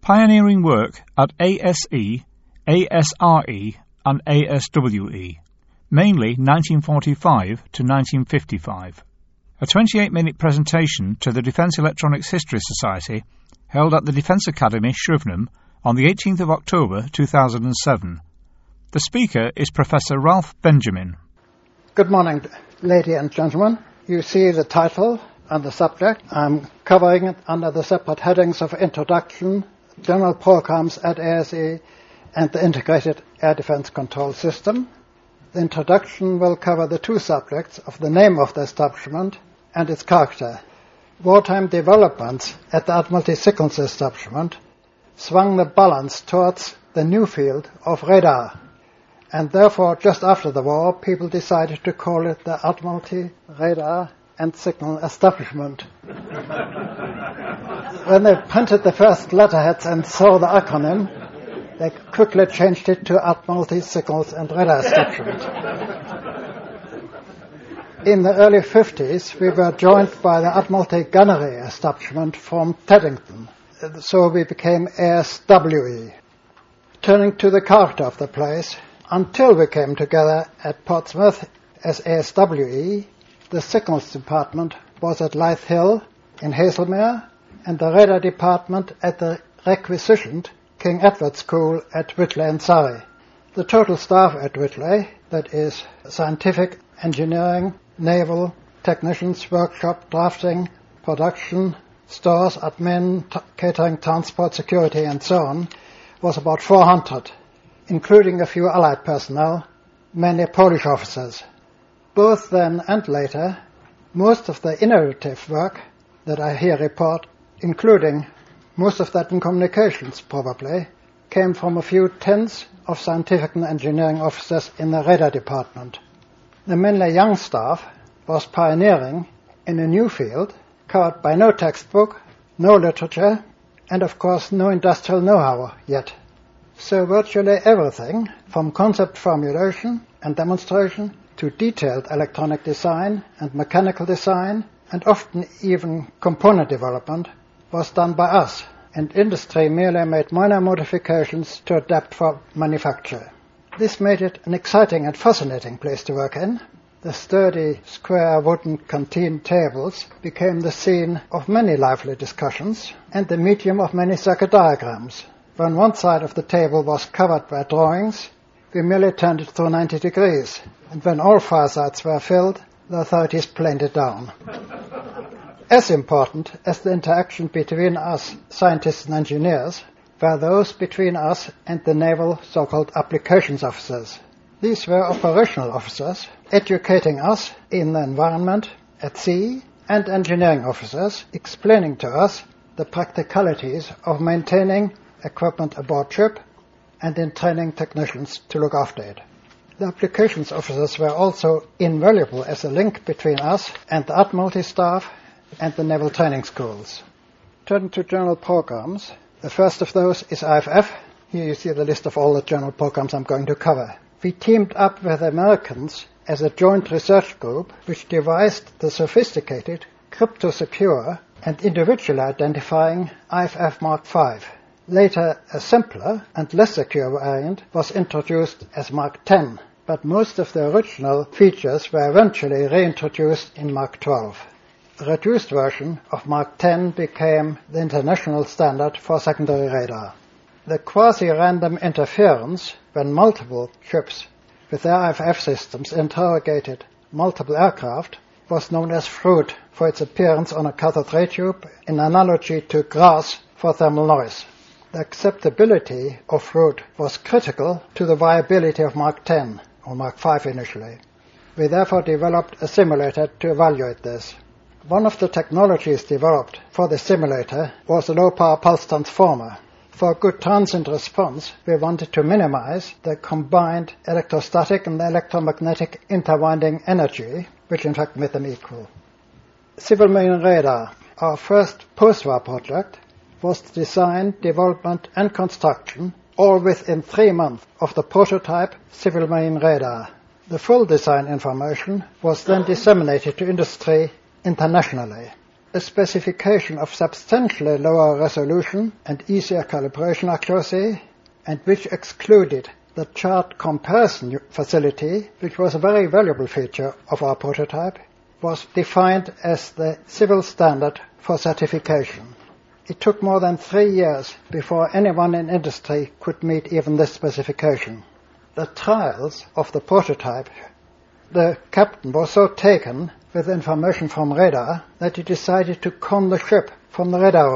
Pioneering work at ASE, ASRE and ASWE, mainly 1945 to 1955. A 28-minute presentation to the Defence Electronics History Society held at the Defence Academy, Shrivenham, on the 18th of October 2007. The speaker is Professor Ralph Benjamin. Good morning, ladies and gentlemen. You see the title and the subject. I'm covering it under the separate headings of Introduction, General Programs at ASE, and the Integrated Air Defence Control System. The introduction will cover the two subjects of the name of the establishment and its character. Wartime developments at the Admiralty Signals Establishment swung the balance towards the new field of radar, and therefore just after the war people decided to call it the Admiralty Radar and Signal Establishment. When they printed the first letterheads and saw the acronym, they quickly changed it to Admiralty Signals and Radar Establishment. In the early 50s, we were joined by the Admiralty Gunnery Establishment from Teddington, so we became ASWE. Turning to the character of the place, until we came together at Portsmouth as ASWE, the Signals Department was at Lythe Hill in Haslemere, and the Radar Department at the requisitioned King Edward School at Whitley in Surrey. The total staff at Whitley, that is scientific, engineering, naval, technicians, workshop, drafting, production, stores, admin, catering, transport, security and so on, was about 400, including a few Allied personnel, mainly Polish officers. Both then and later, most of the innovative work that I here report, including most of that in communications probably, came from a few tens of scientific and engineering officers in the radar department. The mainly young staff was pioneering in a new field covered by no textbook, no literature, and of course no industrial know-how yet. So virtually everything, from concept formulation and demonstration to detailed electronic design and mechanical design, and often even component development, was done by us, and industry merely made minor modifications to adapt for manufacture. This made it an exciting and fascinating place to work in. The sturdy, square wooden canteen tables became the scene of many lively discussions and the medium of many circuit diagrams. When one side of the table was covered by drawings, we merely turned it through 90 degrees, and when all 5 sides were filled, the authorities planed it down. As important as the interaction between us scientists and engineers were those between us and the naval so-called applications officers. These were operational officers educating us in the environment at sea, and engineering officers explaining to us the practicalities of maintaining equipment aboard ship and in training technicians to look after it. The applications officers were also invaluable as a link between us and the Admiralty staff and the naval training schools. Turning to general programs, the first of those is IFF. Here you see the list of all the general programs I'm going to cover. We teamed up with Americans as a joint research group which devised the sophisticated, crypto-secure and individually identifying IFF Mark V. Later, a simpler and less secure variant was introduced as Mark X, but most of the original features were eventually reintroduced in Mark XII. The reduced version of Mark X became the international standard for secondary radar. The quasi-random interference when multiple ships with their IFF systems interrogated multiple aircraft was known as FRUIT for its appearance on a cathode ray tube in analogy to grass for thermal noise. The acceptability of FRUIT was critical to the viability of Mark X, or Mark V initially. We therefore developed a simulator to evaluate this. One of the technologies developed for the simulator was a low-power pulse transformer. For good transient response, we wanted to minimize the combined electrostatic and electromagnetic interwinding energy, which in fact made them equal. Civil Marine Radar, our first post-war project, was the design, development and construction all within 3 months of the prototype Civil Marine Radar. The full design information was then disseminated to industry internationally. a specification of substantially lower resolution and easier calibration accuracy, and which excluded the chart comparison facility, which was a very valuable feature of our prototype, was defined as the civil standard for certification. It took more than 3 years before anyone in industry could meet even this specification. The trials of the prototype, the captain was so taken with information from radar that he decided to con the ship from the radar